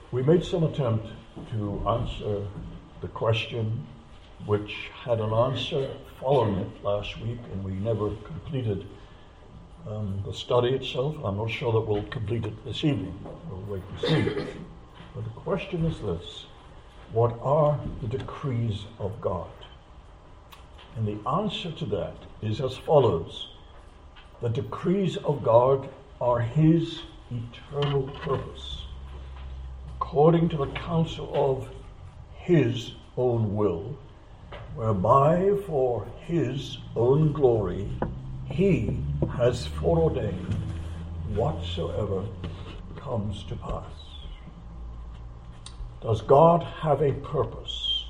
We made some attempt to answer the question which had an answer following it last week, and we never completed the study itself. I'm not sure that we'll complete it this evening. We'll wait and see. But the question is this: what are the decrees of God? And the answer to that is as follows: the decrees of God are His eternal purpose, according to the counsel of His own will, whereby for His own glory He has foreordained whatsoever comes to pass. Does God have a purpose?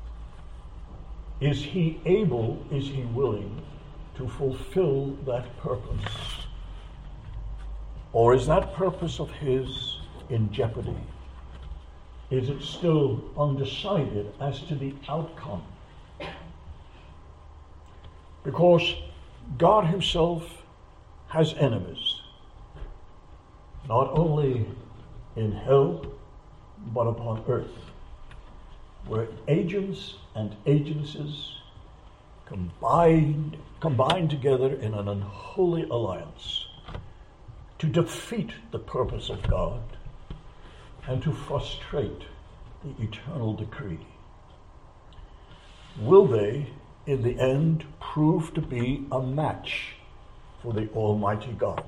Is He able, is He willing to fulfill that purpose? Or is that purpose of His in jeopardy? Is it still undecided as to the outcome? Because God Himself has enemies, not only in hell, but upon earth, where agents and agencies combine together in an unholy alliance to defeat the purpose of God and to frustrate the eternal decree. Will they, in the end, prove to be a match for the Almighty God?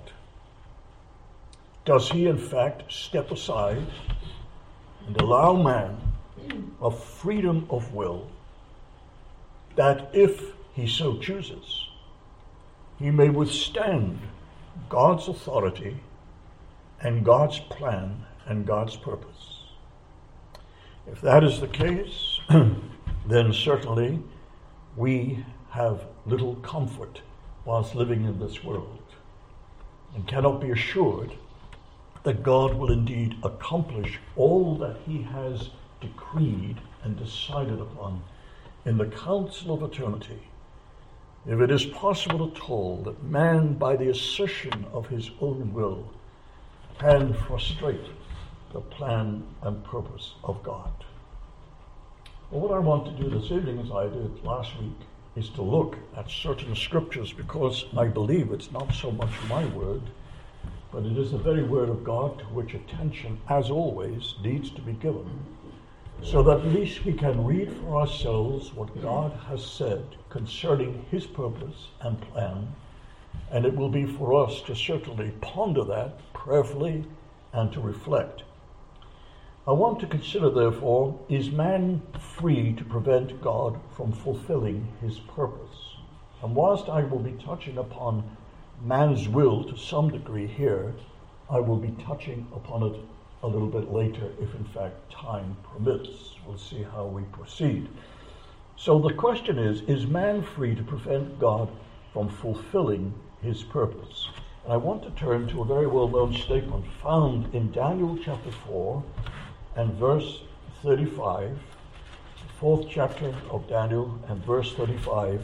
Does He, in fact, step aside and allow man a freedom of will that, if he so chooses, he may withstand God's authority and God's plan and God's purpose? If that is the case, then certainly we have little comfort whilst living in this world, and cannot be assured that God will indeed accomplish all that He has decreed and decided upon in the council of eternity, if it is possible at all that man, by the assertion of his own will, can frustrate the plan and purpose of God. Well, what I want to do this evening, as I did last week, is to look at certain scriptures, because I believe it's not so much my word, but it is the very word of God to which attention, as always, needs to be given, so that at least we can read for ourselves what God has said concerning His purpose and plan, and it will be for us to certainly ponder that prayerfully and to reflect. I want to consider, therefore, is man free to prevent God from fulfilling His purpose? And whilst I will be touching upon man's will to some degree here, I will be touching upon it a little bit later, if in fact time permits. We'll see how we proceed. So the question is man free to prevent God from fulfilling His purpose? And I want to turn to a very well-known statement found in Daniel chapter 4 and verse 35, the fourth chapter of Daniel and verse 35.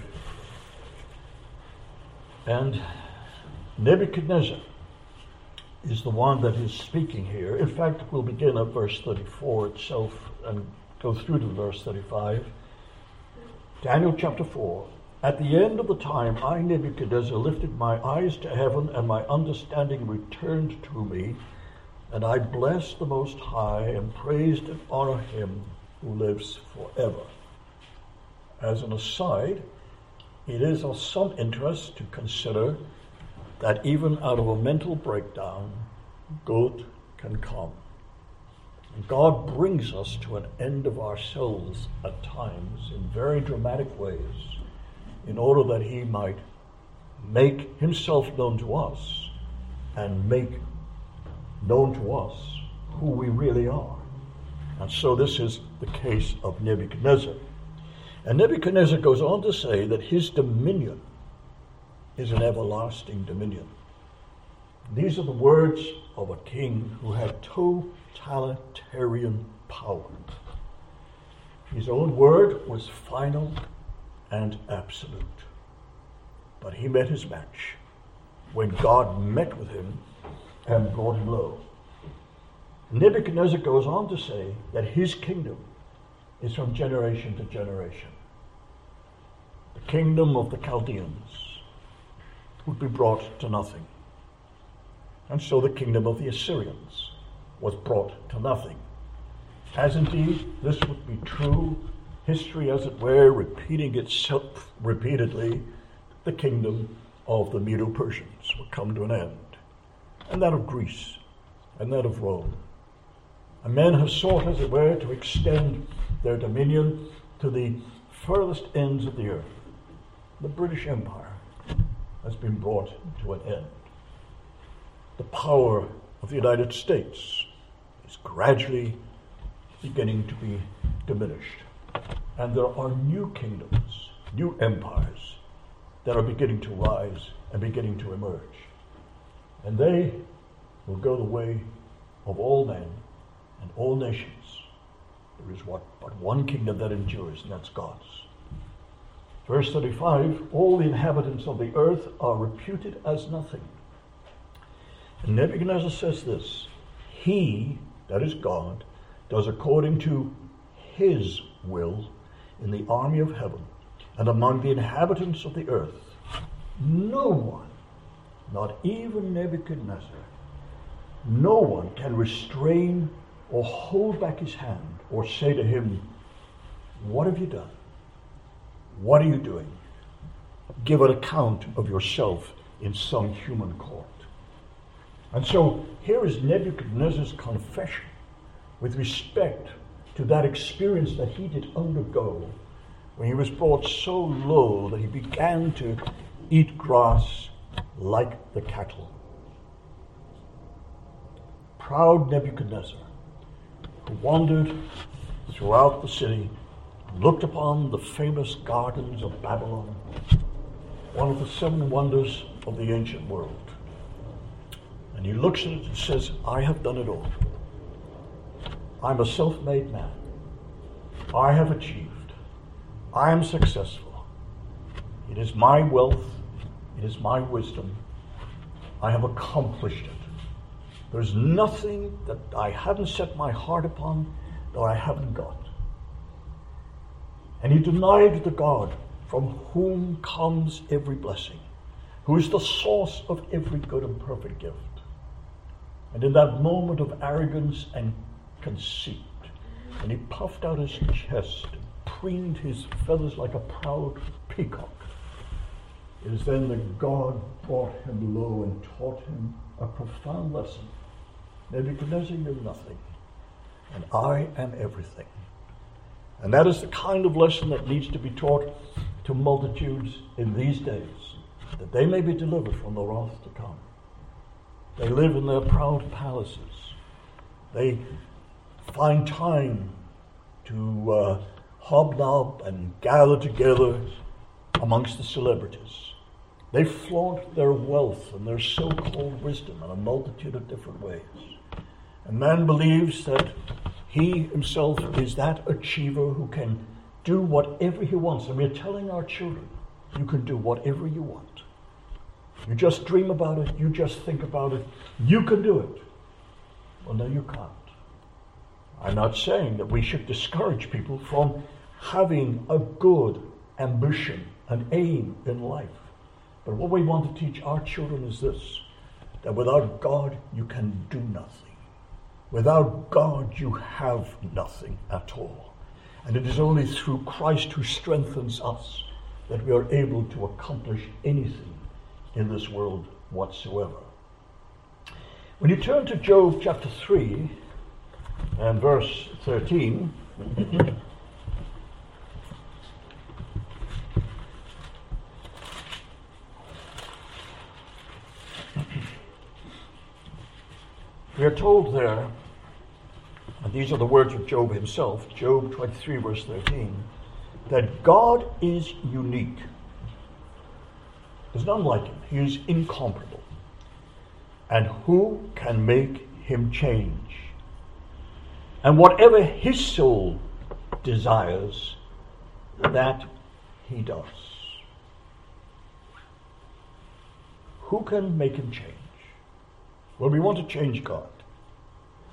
And Nebuchadnezzar is the one that is speaking here. In fact, we'll begin at verse 34 itself and go through to verse 35. Daniel chapter 4. At the end of the time, I, Nebuchadnezzar, lifted my eyes to heaven, and my understanding returned to me, and I blessed the Most High and praised and honored Him who lives forever. As an aside, it is of some interest to consider that even out of a mental breakdown, good can come. And God brings us to an end of ourselves at times in very dramatic ways, in order that He might make Himself known to us and make known to us who we really are. And so this is the case of Nebuchadnezzar. And Nebuchadnezzar goes on to say that his dominion is an everlasting dominion. These are the words of a king who had totalitarian power. His own word was final and absolute. But he met his match when God met with him and brought him low. Nebuchadnezzar goes on to say that his kingdom is from generation to generation. The kingdom of the Chaldeans would be brought to nothing. And so the kingdom of the Assyrians was brought to nothing. As indeed this would be true, history as it were, repeating itself repeatedly, the kingdom of the Medo-Persians would come to an end. And that of Greece, and that of Rome. And men have sought, as it were, to extend their dominion to the furthest ends of the earth. The British Empire has been brought to an end. The power of the United States is gradually beginning to be diminished. And there are new kingdoms, new empires that are beginning to rise and beginning to emerge. And they will go the way of all men and all nations. There is but one kingdom that endures, and that's God's. Verse 35, all the inhabitants of the earth are reputed as nothing. And Nebuchadnezzar says this, he, that is God, does according to his will in the army of heaven and among the inhabitants of the earth. No one, not even Nebuchadnezzar, no one can restrain or hold back his hand or say to him, what have you done? What are you doing? Give an account of yourself in some human court. And so here is Nebuchadnezzar's confession with respect to that experience that he did undergo when he was brought so low that he began to eat grass like the cattle. Proud Nebuchadnezzar, who wandered throughout the city, looked upon the famous gardens of Babylon, one of the seven wonders of the ancient world. And he looks at it and says, I have done it all. I'm a self-made man. I have achieved. I am successful. It is my wealth. It is my wisdom. I have accomplished it. There's nothing that I haven't set my heart upon that I haven't got. And he denied the God from whom comes every blessing, who is the source of every good and perfect gift. And in that moment of arrogance and conceit, and he puffed out his chest and preened his feathers like a proud peacock, it is then that God brought him low and taught him a profound lesson. Nebuchadnezzar, you're nothing, and I am everything. And that is the kind of lesson that needs to be taught to multitudes in these days, that they may be delivered from the wrath to come. They live in their proud palaces. They find time to hobnob and gather together amongst the celebrities. They flaunt their wealth and their so-called wisdom in a multitude of different ways. And man believes that he himself is that achiever who can do whatever he wants. And we're telling our children, you can do whatever you want. You just dream about it, you just think about it, you can do it. Well, no, you can't. I'm not saying that we should discourage people from having a good ambition, an aim in life. But what we want to teach our children is this, that without God, you can do nothing. Without God, you have nothing at all. And it is only through Christ who strengthens us that we are able to accomplish anything in this world whatsoever. When you turn to Job chapter 3 and verse 13, we are told there, and these are the words of Job himself, Job 23 verse 13, that God is unique. There's none like him. He is incomparable. And who can make him change? And whatever his soul desires, that he does. Who can make him change? Well, we want to change God.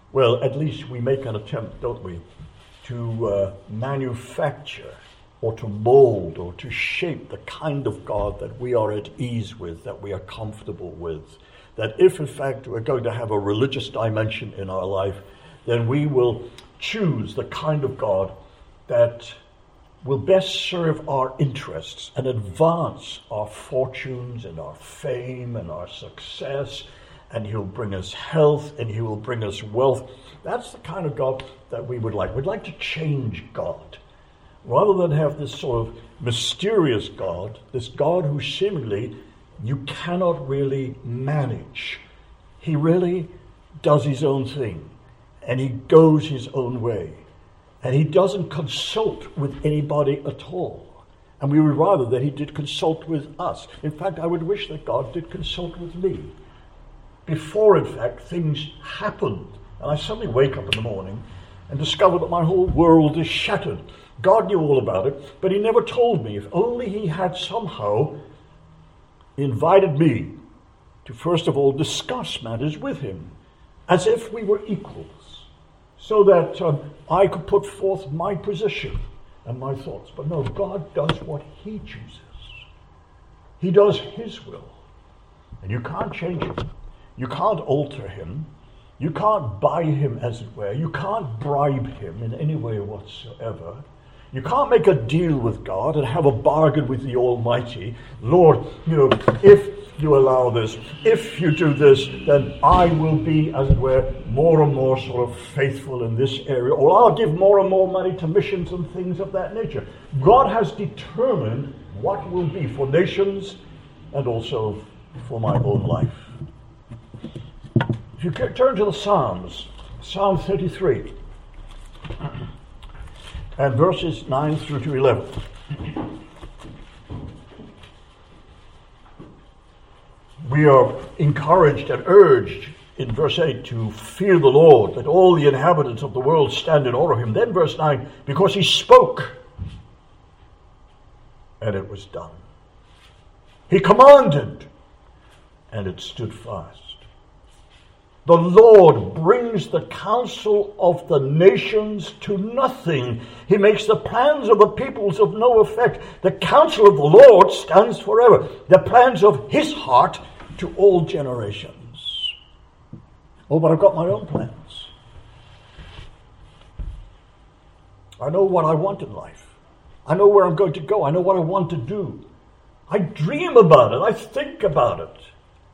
Well, at least we make an attempt, don't we, to manufacture or to mold or to shape the kind of God that we are at ease with, that we are comfortable with. That if in fact we're going to have a religious dimension in our life, then we will choose the kind of God that will best serve our interests and advance our fortunes and our fame and our success, and he'll bring us health and he will bring us wealth. That's the kind of God that we would like. We'd like to change God. Rather than have this sort of mysterious God, this God who seemingly you cannot really manage. He really does his own thing, and he goes his own way, and he doesn't consult with anybody at all. And we would rather that he did consult with us. In fact, I would wish that God did consult with me before, in fact, things happened. And I suddenly wake up in the morning and discover that my whole world is shattered. God knew all about it, but he never told me. If only he had somehow invited me to first of all discuss matters with him, as if we were equals, so that I could put forth my position and my thoughts. But no, God does what he chooses. He does his will. And you can't change him. You can't alter him. You can't buy him, as it were. You can't bribe him in any way whatsoever. You can't make a deal with God and have a bargain with the Almighty. Lord, if you allow this, if you do this, then I will be, as it were, more and more sort of faithful in this area, or I'll give more and more money to missions and things of that nature. God has determined what will be for nations and also for my own life. If you turn to the Psalms, Psalm 33, and verses 9 through to 11. We are encouraged and urged in verse 8 to fear the Lord, that all the inhabitants of the world stand in awe of him. Then verse 9, because he spoke, and it was done. He commanded, and it stood fast. The Lord brings the counsel of the nations to nothing. He makes the plans of the peoples of no effect. The counsel of the Lord stands forever. The plans of his heart to all generations. Oh, but I've got my own plans. I know what I want in life. I know where I'm going to go. I know what I want to do. I dream about it. I think about it.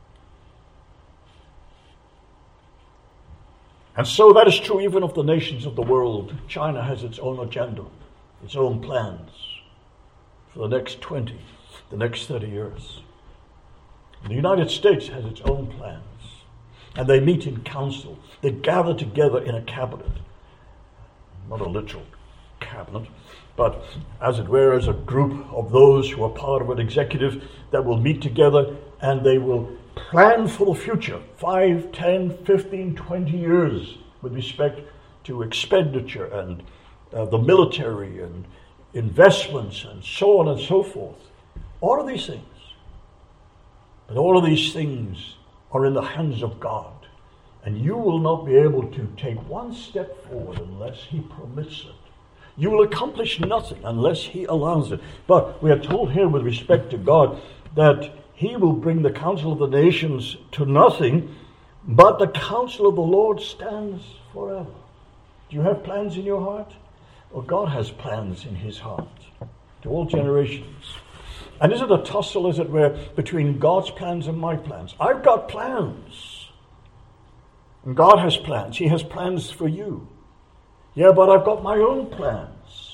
And so that is true even of the nations of the world. China has its own agenda, its own plans for the next 20, the next 30 years. The United States has its own plans. And they meet in council. They gather together in a cabinet. Not a literal cabinet, but as it were, as a group of those who are part of an executive that will meet together and they will plan for the future, 5, 10, 15, 20 years with respect to expenditure and the military and investments and so on and so forth. All of these things. But all of these things are in the hands of God. And you will not be able to take one step forward unless he permits it. You will accomplish nothing unless he allows it. But we are told here with respect to God that he will bring the counsel of the nations to nothing, but the counsel of the Lord stands forever. Do you have plans in your heart? Well, God has plans in his heart to all generations. And is it a tussle, as it were, between God's plans and my plans? I've got plans. And God has plans. He has plans for you. Yeah, but I've got my own plans.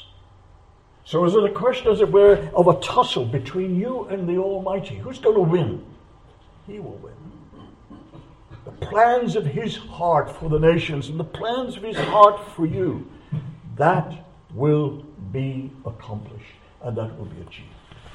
So is it a question, as it were, of a tussle between you and the Almighty? Who's going to win? He will win. The plans of his heart for the nations and the plans of his heart for you, that will be accomplished and that will be achieved.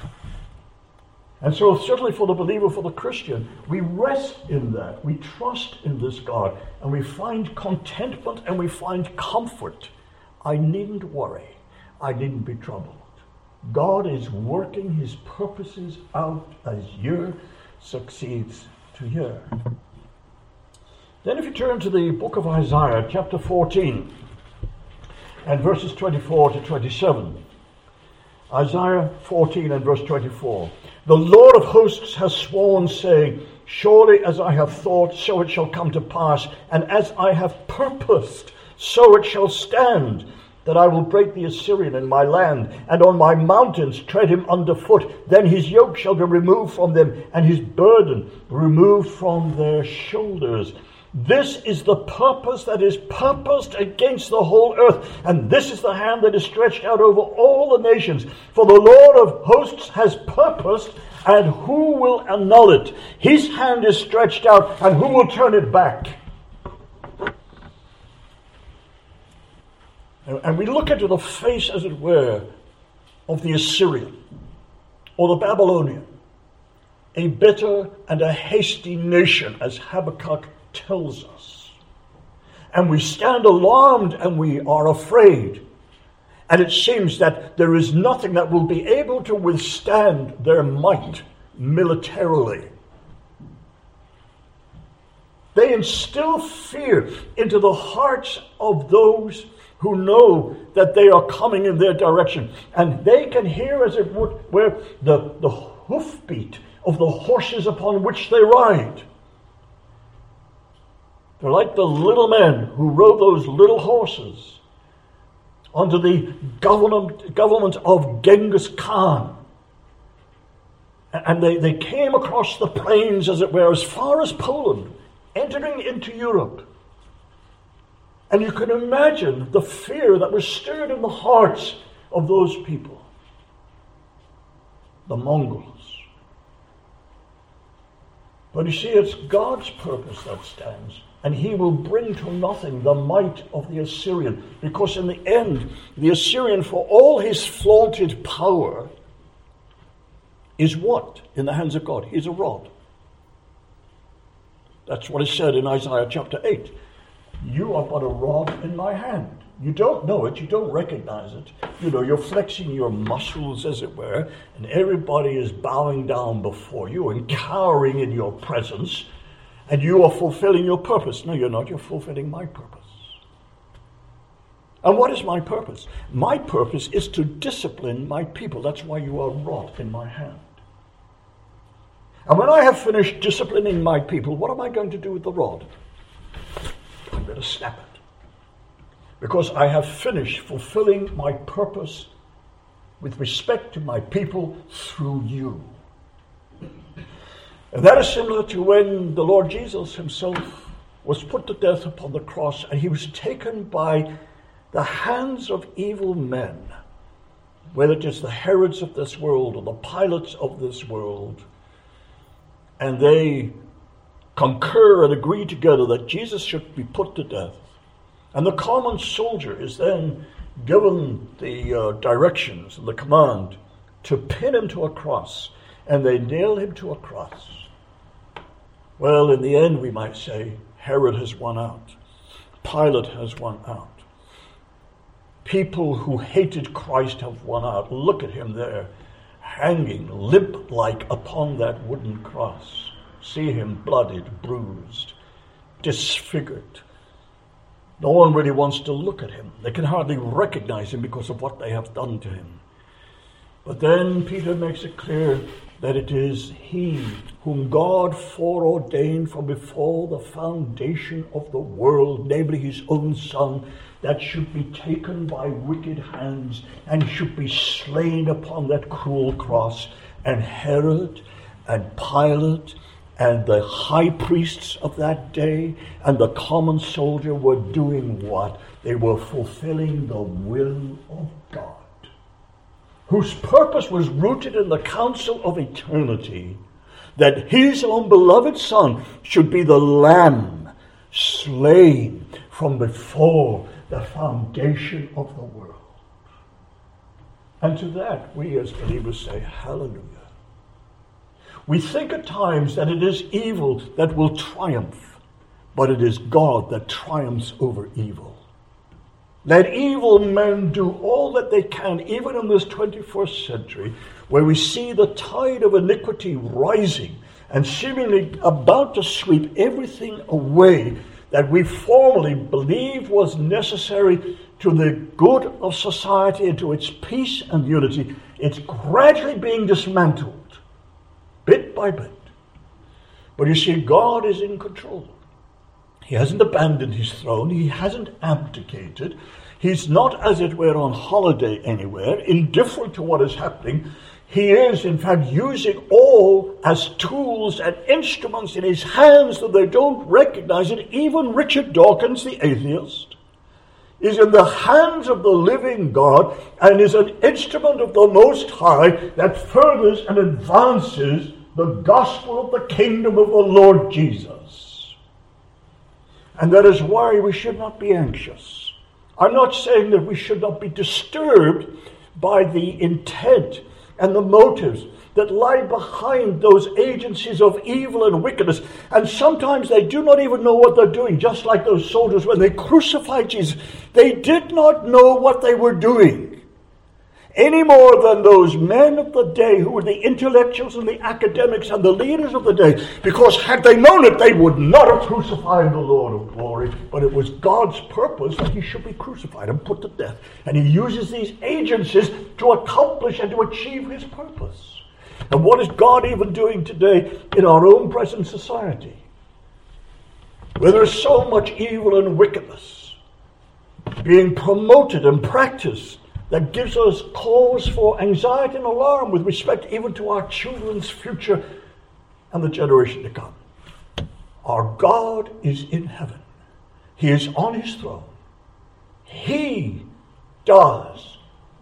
And so certainly for the believer, for the Christian, we rest in that. We trust in this God and we find contentment and we find comfort. I needn't worry. I needn't be troubled. God is working his purposes out as year succeeds to year. Then if you turn to the book of Isaiah, chapter 14, and verses 24 to 27. Isaiah 14 and verse 24. The Lord of hosts has sworn, saying, surely as I have thought, so it shall come to pass, and as I have purposed, so it shall stand, that I will break the Assyrian in my land, and on my mountains tread him underfoot. Then his yoke shall be removed from them, and his burden removed from their shoulders. This is the purpose that is purposed against the whole earth, and this is the hand that is stretched out over all the nations. For the Lord of hosts has purposed, and who will annul it? His hand is stretched out, and who will turn it back? And we look into the face, as it were, of the Assyrian or the Babylonian, a bitter and a hasty nation, as Habakkuk tells us. And we stand alarmed and we are afraid. And it seems that there is nothing that will be able to withstand their might militarily. They instill fear into the hearts of those who know that they are coming in their direction. And they can hear, as it were, the hoofbeat of the horses upon which they ride. They're like the little men who rode those little horses under the government of Genghis Khan. And they came across the plains, as it were, as far as Poland, entering into Europe. And you can imagine the fear that was stirred in the hearts of those people. The Mongols. But you see, it's God's purpose that stands. And he will bring to nothing the might of the Assyrian. Because in the end, the Assyrian, for all his flaunted power, is what in the hands of God? He's a rod. That's what is said in Isaiah chapter 8. You are but a rod in my hand. You don't know it. You don't recognize it. You know, you're flexing your muscles, as it were, and everybody is bowing down before you and cowering in your presence. And you are fulfilling your purpose. No, you're not. You're fulfilling my purpose. And what is my purpose? My purpose is to discipline my people. That's why you are a rod in my hand. And when I have finished disciplining my people, what am I going to do with the rod? I'm going to snap it. Because I have finished fulfilling my purpose with respect to my people through you. And that is similar to when the Lord Jesus himself was put to death upon the cross, and he was taken by the hands of evil men, whether it is the Herods of this world or the Pilates of this world, and they concur and agree together that Jesus should be put to death. And the common soldier is then given the directions and the command to pin him to a cross, and they nail him to a cross. Well, in the end, we might say, Herod has won out. Pilate has won out. People who hated Christ have won out. Look at him there, hanging limp-like upon that wooden cross. See him bloodied, bruised, disfigured. No one really wants to look at him. They can hardly recognize him because of what they have done to him. But then Peter makes it clear that it is he whom God foreordained from before the foundation of the world, namely his own Son, that should be taken by wicked hands and should be slain upon that cruel cross. And Herod and Pilate and the high priests of that day and the common soldier were doing what? They were fulfilling the will of God, whose purpose was rooted in the counsel of eternity, that his own beloved Son should be the Lamb slain from before the foundation of the world. And to that, we as believers say, hallelujah. We think at times that it is evil that will triumph, but it is God that triumphs over evil. Let evil men do all that they can, even in this 21st century, where we see the tide of iniquity rising and seemingly about to sweep everything away. that we formerly believed was necessary to the good of society and to its peace and unity, it's gradually being dismantled, bit by bit. But you see, God is in control. He hasn't abandoned his throne. He hasn't abdicated. He's not, as it were, on holiday anywhere, indifferent to what is happening. He is, in fact, using all as tools and instruments in his hands that they don't recognize it. Even Richard Dawkins, the atheist, is in the hands of the living God and is an instrument of the Most High that furthers and advances the gospel of the kingdom of the Lord Jesus. And that is why we should not be anxious. I'm not saying that we should not be disturbed by the intent and the motives that lie behind those agencies of evil and wickedness. And sometimes they do not even know what they're doing, just like those soldiers when they crucified Jesus. They did not know what they were doing, any more than those men of the day who were the intellectuals and the academics and the leaders of the day, because had they known it, they would not have crucified the Lord of glory. But it was God's purpose that he should be crucified and put to death. And he uses these agencies to accomplish and to achieve his purpose. And what is God even doing today in our own present society, where there is so much evil and wickedness being promoted and practiced that gives us cause for anxiety and alarm with respect even to our children's future and the generation to come? Our God is in heaven. He is on his throne. He does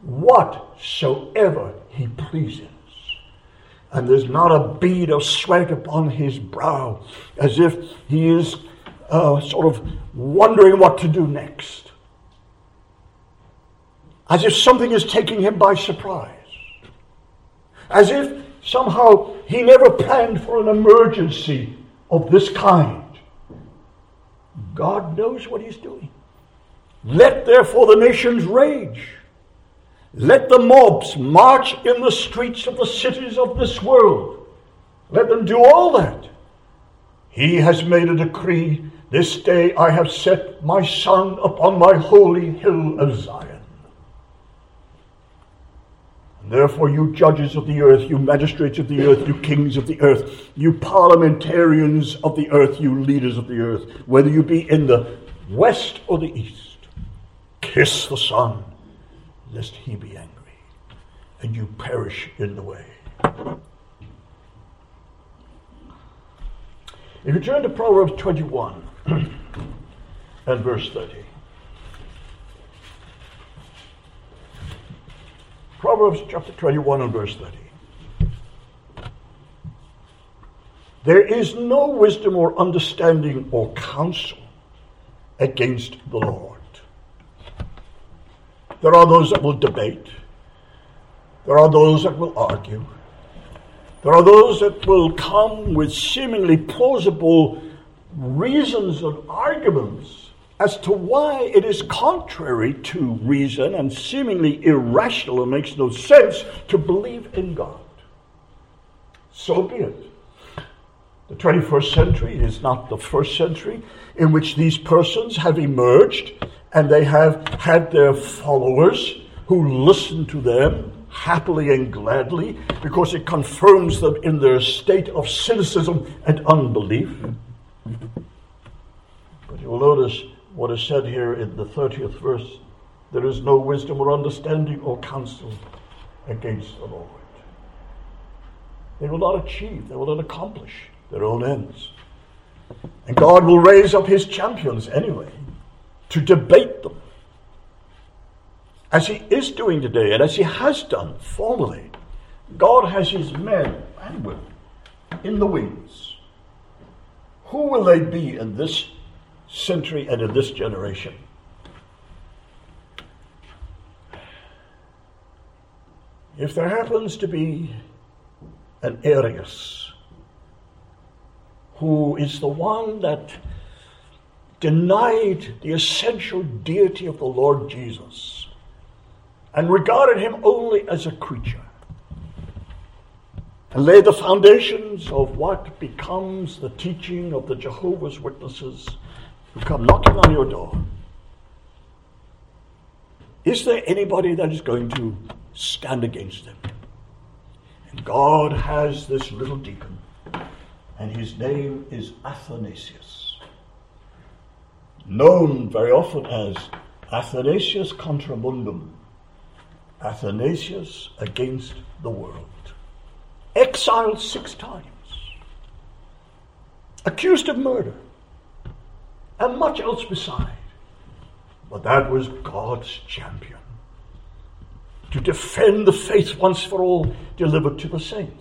whatsoever he pleases. And there's not a bead of sweat upon his brow, as if he is sort of wondering what to do next. As if something is taking him by surprise. As if somehow he never planned for an emergency of this kind. God knows what he's doing. Let therefore the nations rage. Let the mobs march in the streets of the cities of this world. Let them do all that. He has made a decree. This day I have set my son upon my holy hill of Zion. Therefore, you judges of the earth, you magistrates of the earth, you kings of the earth, you parliamentarians of the earth, you leaders of the earth, whether you be in the west or the east, kiss the Son, lest he be angry, and you perish in the way. If you turn to Proverbs 21 and verse 30. Proverbs chapter 21 and verse 30. There is no wisdom or understanding or counsel against the Lord. There are those that will debate. There are those that will argue. There are those that will come with seemingly plausible reasons and arguments as to why it is contrary to reason and seemingly irrational and makes no sense to believe in God. So be it. The 21st century is not the first century in which these persons have emerged and they have had their followers who listen to them happily and gladly because it confirms them in their state of cynicism and unbelief. But you will notice what is said here in the 30th verse: there is no wisdom or understanding or counsel against the Lord. They will not achieve, they will not accomplish their own ends. And God will raise up his champions anyway to debate them, as he is doing today and as he has done formerly. God has his men and women in the wings. Who will they be in this century and in this generation? If there happens to be an Arius who is the one that denied the essential deity of the Lord Jesus and regarded him only as a creature, and laid the foundations of what becomes the teaching of the Jehovah's Witnesses, who come knocking on your door, is there anybody that is going to stand against them? And God has this little deacon, and his name is Athanasius, known very often as Athanasius contra mundum, Athanasius against the world. Exiled 6 times, accused of murder, and much else beside. But that was God's champion, to defend the faith once for all delivered to the saints.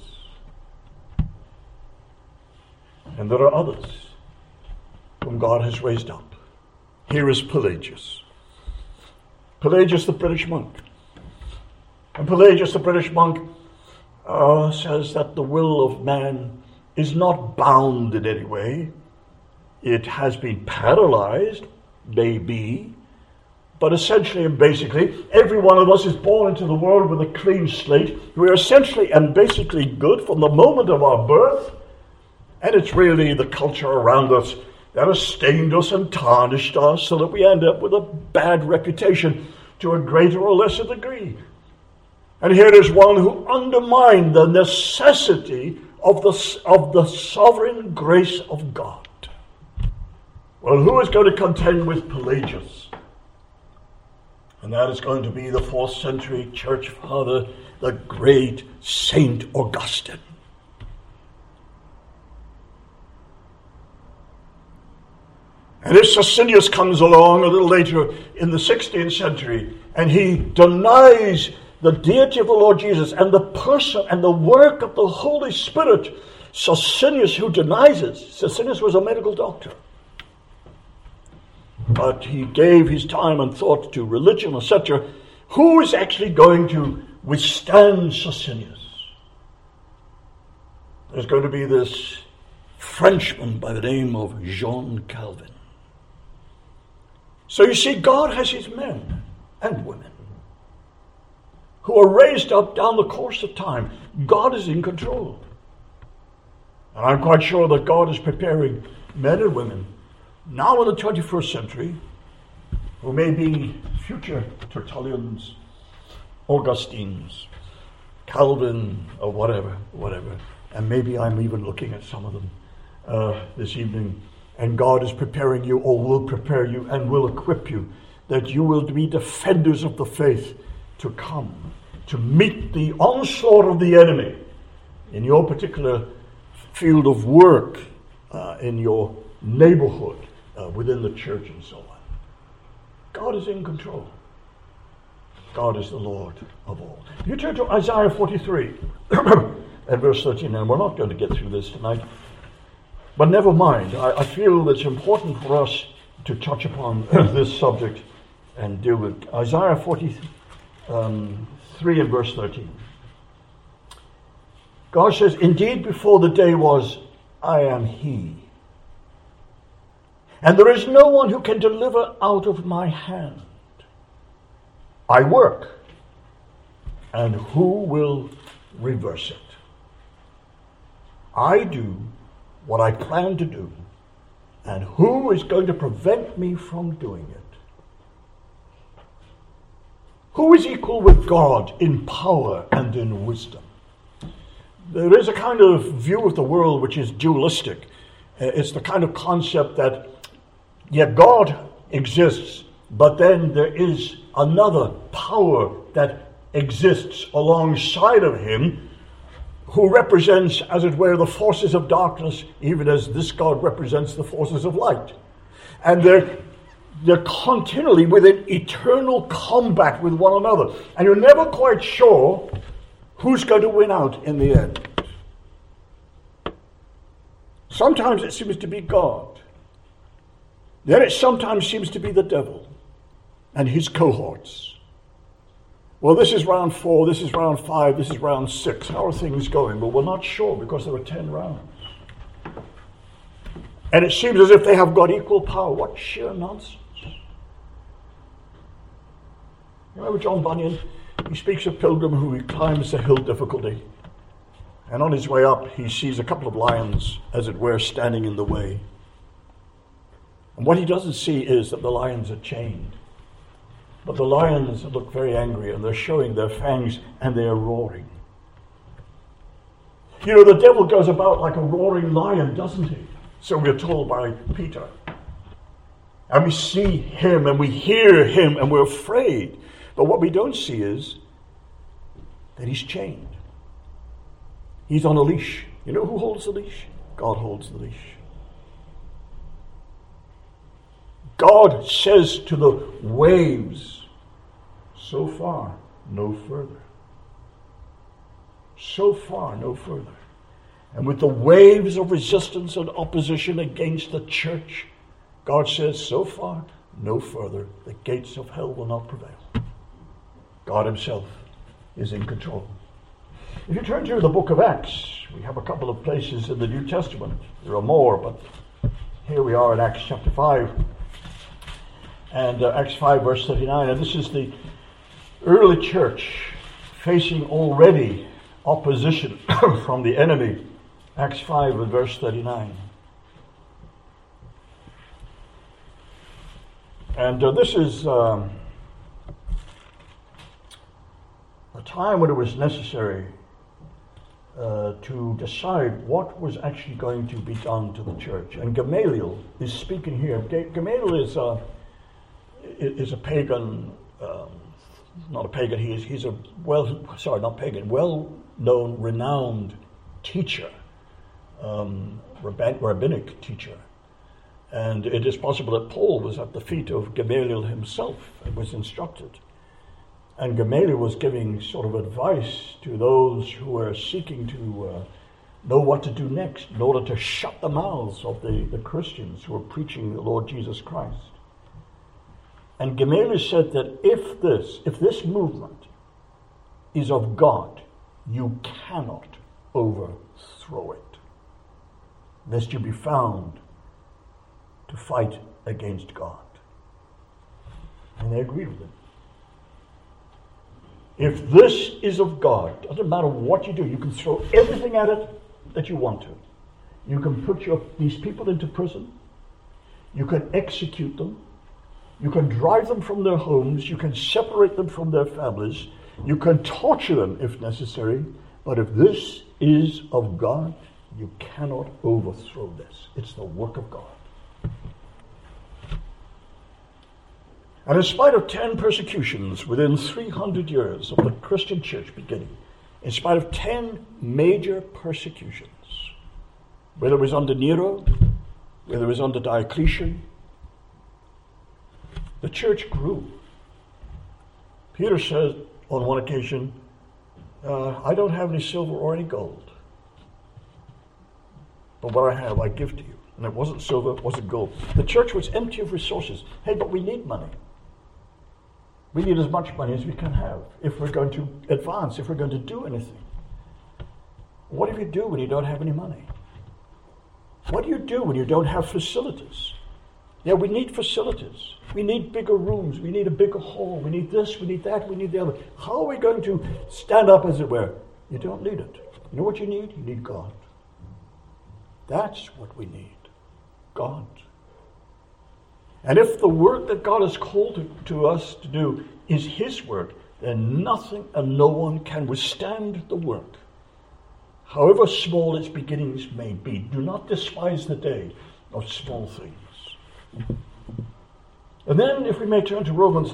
And there are others whom God has raised up. Here is Pelagius. Pelagius the British monk. And Pelagius the British monk says that the will of man is not bound in any way. It has been paralyzed, maybe, but essentially and basically, every one of us is born into the world with a clean slate. We are essentially and basically good from the moment of our birth, and it's really the culture around us that has stained us and tarnished us so that we end up with a bad reputation to a greater or lesser degree. And here is one who undermined the necessity of the sovereign grace of God. Well, who is going to contend with Pelagius? And that is going to be the 4th century church father, the great Saint Augustine. And if Socinius comes along a little later in the 16th century, and he denies the deity of the Lord Jesus and the person and the work of the Holy Spirit, Socinius, who denies it, Socinius was a medical doctor, but he gave his time and thought to religion, etc. Who is actually going to withstand Socinius? There's going to be this Frenchman by the name of John Calvin. So you see, God has his men and women who are raised up down the course of time. God is in control. And I'm quite sure that God is preparing men and women now in the 21st century who may be future Tertullians, Augustines, Calvin, or whatever. And maybe I'm even looking at some of them this evening. And God is preparing you, or will prepare you, and will equip you, that you will be defenders of the faith to come, to meet the onslaught of the enemy in your particular field of work, in your neighborhood, within the church, and so on. God is in control. God is the Lord of all. You turn to Isaiah 43 and verse 13, and we're not going to get through this tonight. But never mind, I feel it's important for us to touch upon this subject and deal with Isaiah 43 and verse 13. God says, "Indeed, before the day was, I am He. And there is no one who can deliver out of my hand. I work, and who will reverse it? I do what I plan to do, and who is going to prevent me from doing it?" Who is equal with God in power and in wisdom? There is a kind of view of the world which is dualistic. It's the kind of concept that, yet God exists, but then there is another power that exists alongside of him, who represents, as it were, the forces of darkness, even as this God represents the forces of light. And they're continually within eternal combat with one another. And you're never quite sure who's going to win out in the end. Sometimes it seems to be God. Then it sometimes seems to be the devil and his cohorts. Well, this is round 4, this is round 5, this is round 6. How are things going? Well, we're not sure because there were 10 rounds. And it seems as if they have got equal power. What sheer nonsense. Remember John Bunyan? He speaks of Pilgrim who climbs the hill difficulty. And on his way up, he sees a couple of lions, as it were, standing in the way. And what he doesn't see is that the lions are chained. But the lions look very angry, and they're showing their fangs, and they're roaring. You know, the devil goes about like a roaring lion, doesn't he? So we're told by Peter. And we see him, and we hear him, and we're afraid. But what we don't see is that he's chained. He's on a leash. You know who holds the leash? God holds the leash. God says to the waves, so far, no further. So far, no further. And with the waves of resistance and opposition against the church, God says, so far, no further. The gates of hell will not prevail. God himself is in control. If you turn to the book of Acts, we have a couple of places in the New Testament. There are more, but here we are in Acts chapter 5. And Acts 5 verse 39. And this is the early church facing already opposition from the enemy. Acts 5 and verse 39. And this is a time when it was necessary to decide what was actually going to be done to the church. And Gamaliel is speaking here. Gamaliel is a pagan, not a pagan, he's a well-known, renowned teacher, rabbinic teacher. And it is possible that Paul was at the feet of Gamaliel himself and was instructed. And Gamaliel was giving sort of advice to those who were seeking to know what to do next in order to shut the mouths of the Christians who were preaching the Lord Jesus Christ. And Gamaliel said that if this movement is of God, you cannot overthrow it, lest you be found to fight against God. And they agreed with him. If this is of God, doesn't matter what you do, you can throw everything at it that you want to. You can put these people into prison. You can execute them. You can drive them from their homes. You can separate them from their families. You can torture them if necessary. But if this is of God, you cannot overthrow this. It's the work of God. And in spite of 10 persecutions within 300 years of the Christian church beginning, in spite of 10 major persecutions, whether it was under Nero, whether it was under Diocletian, the church grew. Peter said on one occasion, I don't have any silver or any gold, but what I have I give to you. And it wasn't silver, it wasn't gold. The church was empty of resources. Hey, but we need money. We need as much money as we can have if we're going to advance, if we're going to do anything. What do you do when you don't have any money? What do you do when you don't have facilities? Yeah, we need facilities. We need bigger rooms. We need a bigger hall. We need this, we need that, we need the other. How are we going to stand up, as it were? You don't need it. You know what you need? You need God. That's what we need. God. And if the work that God has called to us to do is his work, then nothing and no one can withstand the work, however small its beginnings may be. Do not despise the day of small things. And then, if we may turn to Romans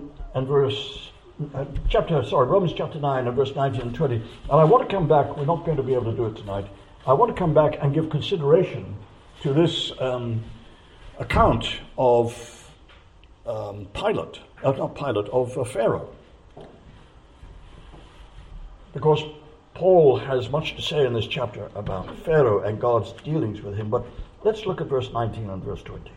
chapter 9 and verse 19 and 20. And I want to come back, we're not going to be able to do it tonight. I want to come back and give consideration to this account of Pharaoh. Because Paul has much to say in this chapter about Pharaoh and God's dealings with him. But let's look at verse 19 and verse 20.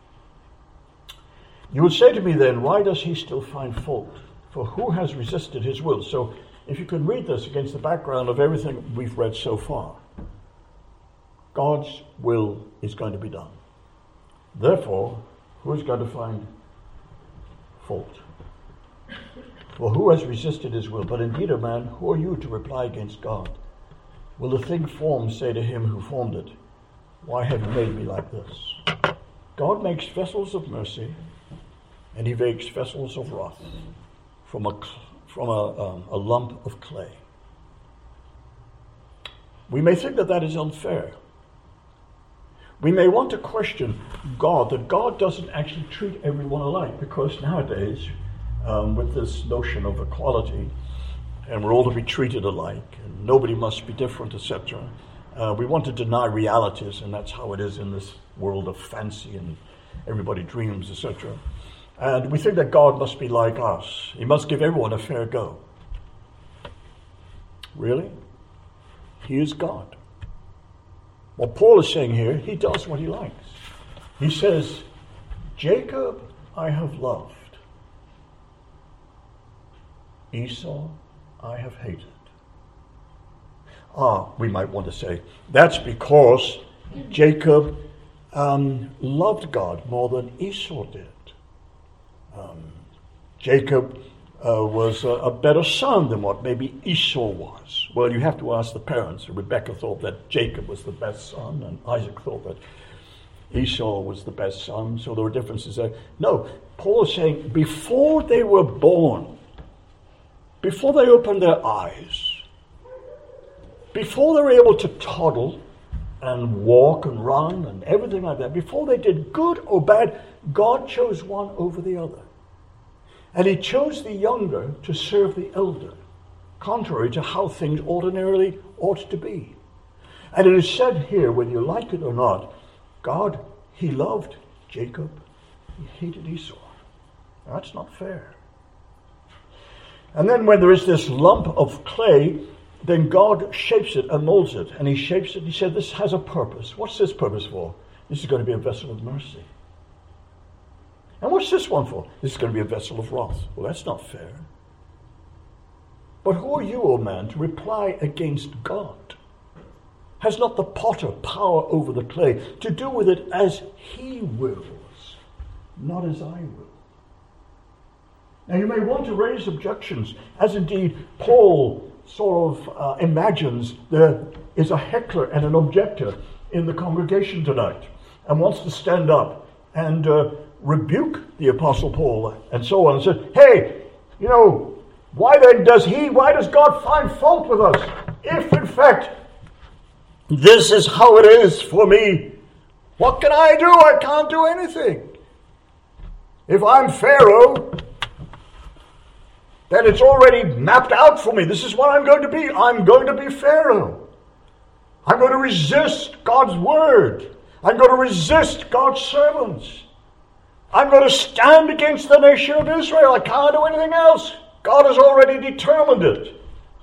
You would say to me then, why does he still find fault? For who has resisted his will? So if you could read this against the background of everything we've read so far, God's will is going to be done. Therefore, who is going to find fault? For who has resisted his will? But indeed, O man, who are you to reply against God? Will the thing formed say to him who formed it, why have you made me like this? God makes vessels of mercy, and he makes vessels of wrath from a lump of clay. We may think that that is unfair. We may want to question God, that God doesn't actually treat everyone alike, because nowadays, with this notion of equality, and we're all to be treated alike, and nobody must be different, etc., we want to deny realities, and that's how it is in this world of fancy and everybody dreams, etc. And we think that God must be like us. He must give everyone a fair go. Really? He is God. What Paul is saying here, he does what he likes. He says, Jacob I have loved. Esau I have hated. We might want to say, that's because Jacob loved God more than Esau did. Jacob was a better son than what maybe Esau was. Well, you have to ask the parents. Rebekah thought that Jacob was the best son, and Isaac thought that Esau was the best son, so there were differences there. No, Paul is saying before they were born, before they opened their eyes, before they were able to toddle and walk and run and everything like that, before they did good or bad, God chose one over the other. And he chose the younger to serve the elder, contrary to how things ordinarily ought to be. And it is said here, whether you like it or not, God, he loved Jacob, he hated Esau. That's not fair. And then when there is this lump of clay, then God shapes it and molds it. And he shapes it, he said, this has a purpose. What's this purpose for? This is going to be a vessel of mercy. And what's this one for? This is going to be a vessel of wrath. Well, that's not fair. But who are you, O man, to reply against God? Has not the potter power over the clay to do with it as he wills, not as I will? Now you may want to raise objections, as indeed Paul sort of imagines there is a heckler and an objector in the congregation tonight and wants to stand up and rebuke the Apostle Paul and so on and say, hey, you know, why does God find fault with us? If in fact this is how it is for me, what can I do? I can't do anything. If I'm Pharaoh, then it's already mapped out for me. This is what I'm going to be. I'm going to be Pharaoh. I'm going to resist God's word. I'm going to resist God's servants. I'm going to stand against the nation of Israel. I can't do anything else. God has already determined it.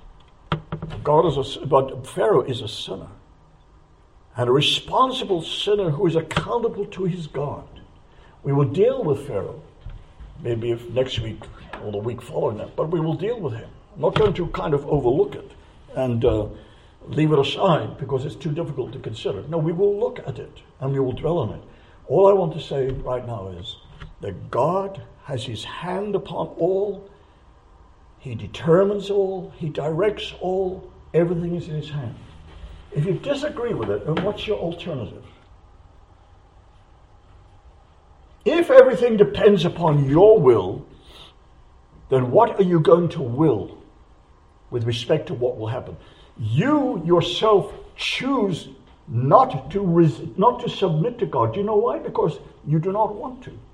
But Pharaoh is a sinner. And a responsible sinner who is accountable to his God. We will deal with Pharaoh. Maybe if next week or the week following that. But we will deal with him. I'm not going to kind of overlook it and leave it aside because it's too difficult to consider. No, we will look at it and we will dwell on it. All I want to say right now is that God has his hand upon all. He determines all. He directs all. Everything is in his hand. If you disagree with it, then what's your alternative? If everything depends upon your will, then what are you going to will with respect to what will happen? You yourself choose not to submit to God. Do you know why? Because you do not want to.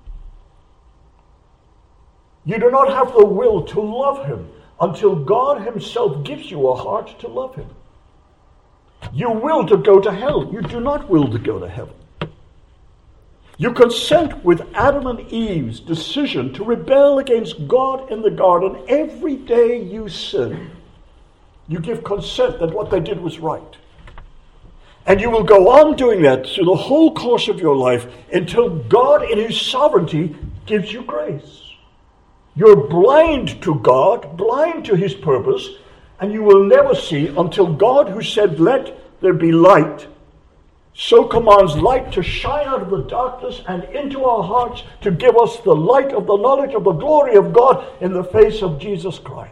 You do not have the will to love him until God himself gives you a heart to love him. You will to go to hell. You do not will to go to heaven. You consent with Adam and Eve's decision to rebel against God in the garden. Every day you sin, you give consent that what they did was right. And you will go on doing that through the whole course of your life until God in his sovereignty gives you grace. You're blind to God, blind to his purpose, and you will never see until God, who said, "Let there be light," so commands light to shine out of the darkness and into our hearts to give us the light of the knowledge of the glory of God in the face of Jesus Christ.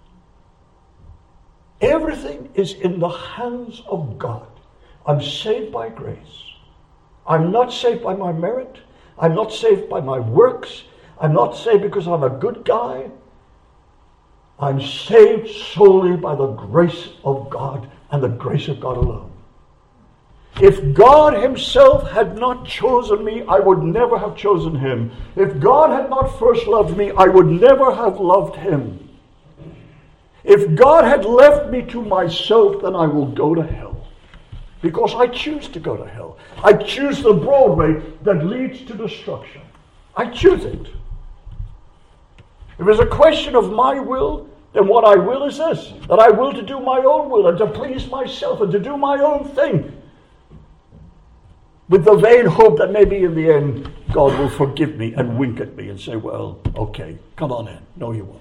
Everything is in the hands of God. I'm saved by grace. I'm not saved by my merit. I'm not saved by my works. I'm not saved because I'm a good guy. I'm saved solely by the grace of God and the grace of God alone. If God himself had not chosen me, I would never have chosen him. If God had not first loved me, I would never have loved him. If God had left me to myself, then I will go to hell. Because I choose to go to hell. I choose the broad way that leads to destruction. I choose it. If it's a question of my will, then what I will is this, that I will to do my own will and to please myself and to do my own thing, with the vain hope that maybe in the end God will forgive me and wink at me and say, well, okay, come on in. No, he won't.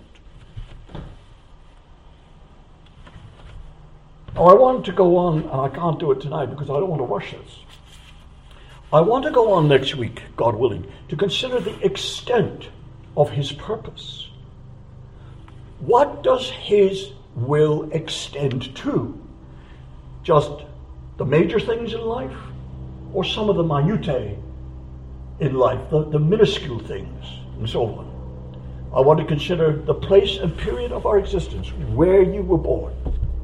Now, I want to go on, and I can't do it tonight because I don't want to rush this. I want to go on next week, God willing, to consider the extent of his purpose. What does his will extend to? Just the major things in life? Or some of the minutiae in life, the minuscule things, and so on? I want to consider the place and period of our existence, where you were born,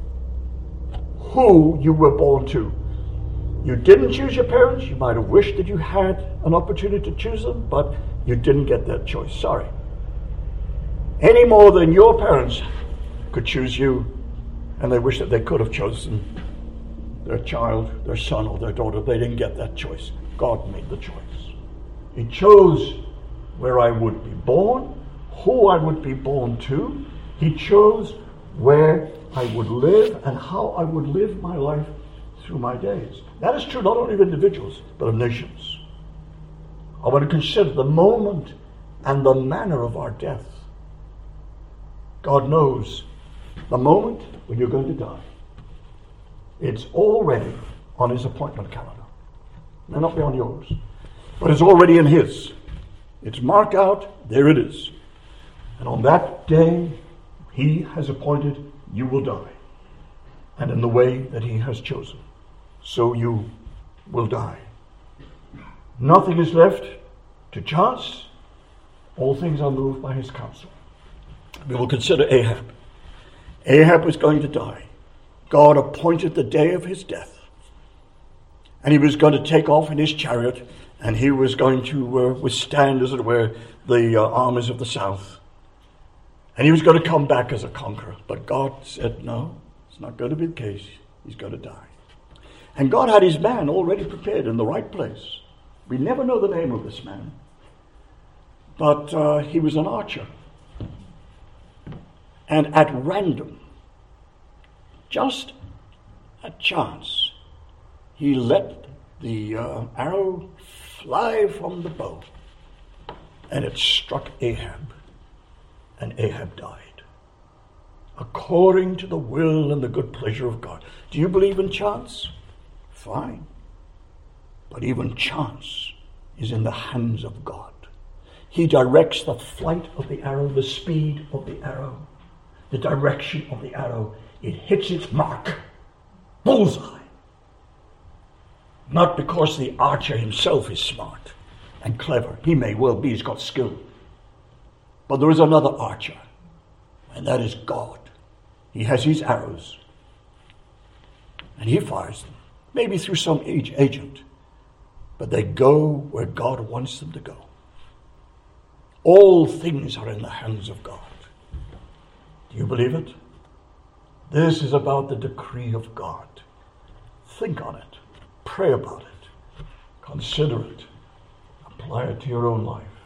who you were born to. You didn't choose your parents. You might have wished that you had an opportunity to choose them, but you didn't get that choice. Sorry. Any more than your parents could choose you, and they wish that they could have chosen their child, their son, or their daughter. They didn't get that choice. God made the choice. He chose where I would be born, who I would be born to. He chose where I would live and how I would live my life through my days. That is true not only of individuals, but of nations. I want to consider the moment and the manner of our death. God knows the moment when you're going to die. It's already on his appointment calendar. It may not be on yours, but it's already in his. It's marked out, there it is. And on that day, he has appointed you will die. And in the way that he has chosen, so you will die. Nothing is left to chance. All things are moved by his counsel. We will consider Ahab. Ahab was going to die. God appointed the day of his death. And he was going to take off in his chariot, and he was going to withstand, as it were, the armies of the south. And he was going to come back as a conqueror. But God said, no, it's not going to be the case. He's going to die. And God had his man already prepared in the right place. We never know the name of this man. But he was an archer. And at random, just a chance, he let the arrow fly from the bow, and it struck Ahab, and Ahab died, according to the will and the good pleasure of God. Do you believe in chance? Fine. But even chance is in the hands of God. He directs the flight of the arrow, the speed of the arrow, the direction of the arrow. It hits its mark. Bullseye. Not because the archer himself is smart and clever. He may well be, he's got skill. But there is another archer, and that is God. He has his arrows, and he fires them. Maybe through some agent, but they go where God wants them to go. All things are in the hands of God. Do you believe it? This is about the decree of God. Think on it. Pray about it. Consider it. Apply it to your own life.